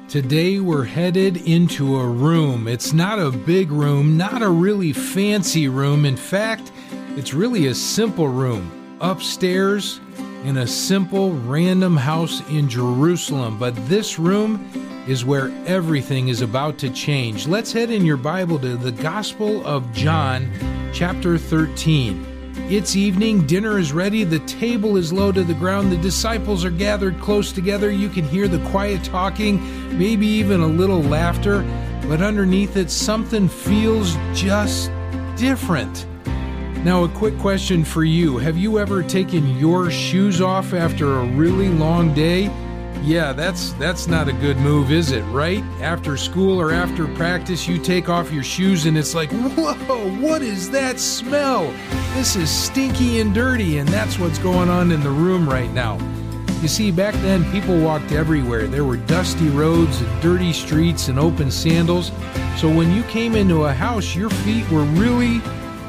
Today we're headed into a room. It's not a big room, not a really fancy room. In fact, it's really a simple room upstairs in a simple random house in Jerusalem. But this room is where everything is about to change. Let's head in your Bible to the Gospel of John, chapter 13. It's evening, dinner is ready, the table is low to the ground, the disciples are gathered close together, you can hear the quiet talking, maybe even a little laughter, but underneath it, something feels just different. Now, a quick question for you. Have you ever taken your shoes off after a really long day? Yeah, that's not a good move, is it, right? After school or after practice, you take off your shoes and it's like, whoa, what is that smell? This is stinky and dirty, and that's what's going on in the room right now. You see, back then, people walked everywhere. There were dusty roads and dirty streets and open sandals. So when you came into a house, your feet were really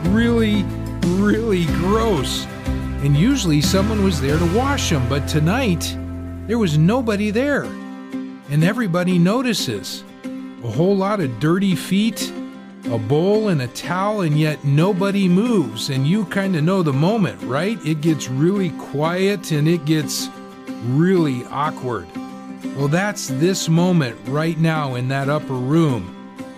gross. And usually someone was there to wash them, but tonight, there was nobody there, and everybody notices. A whole lot of dirty feet, a bowl and a towel, and yet nobody moves. And you kind of know the moment, right? It gets really quiet and it gets really awkward. Well, that's this moment right now in that upper room.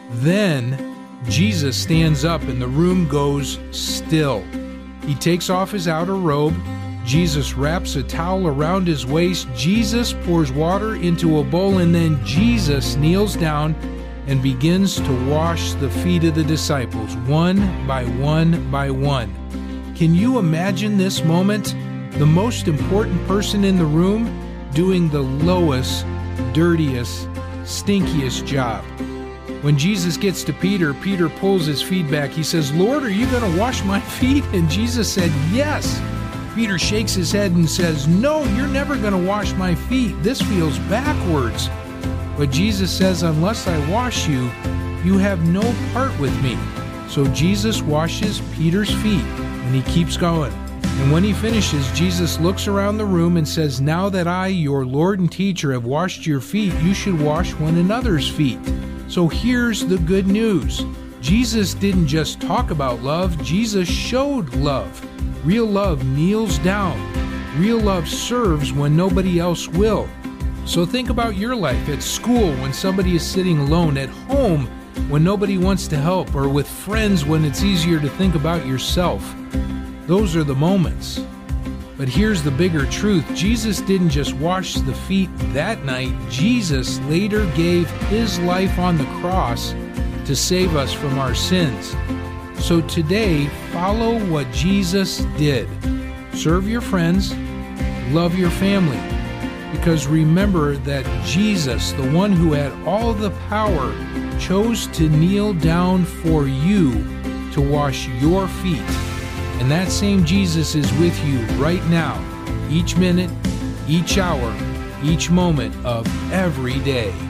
Then Jesus stands up and the room goes still. He takes off his outer robe. Jesus wraps a towel around his waist. Jesus pours water into a bowl, and then Jesus kneels down and begins to wash the feet of the disciples, one by one by one. Can you imagine this moment? The most important person in the room doing the lowest, dirtiest, stinkiest job. When Jesus gets to Peter, Peter pulls his feet back. He says, "Lord, are you going to wash my feet?" And Jesus said, "Yes." Peter shakes his head and says, "No, you're never going to wash my feet. This feels backwards." But Jesus says, "Unless I wash you, you have no part with me." So Jesus washes Peter's feet, and he keeps going. And when he finishes, Jesus looks around the room and says, "Now that I, your Lord and teacher, have washed your feet, you should wash one another's feet." So here's the good news. Jesus didn't just talk about love, Jesus showed love. Real love kneels down. Real love serves when nobody else will. So think about your life at school when somebody is sitting alone, at home when nobody wants to help, or with friends when it's easier to think about yourself. Those are the moments. But here's the bigger truth. Jesus didn't just wash the feet that night. Jesus later gave his life on the cross to save us from our sins. So today, follow what Jesus did. Serve your friends, love your family, because remember that Jesus, the one who had all the power, chose to kneel down for you to wash your feet. And that same Jesus is with you right now, each minute, each hour, each moment of every day.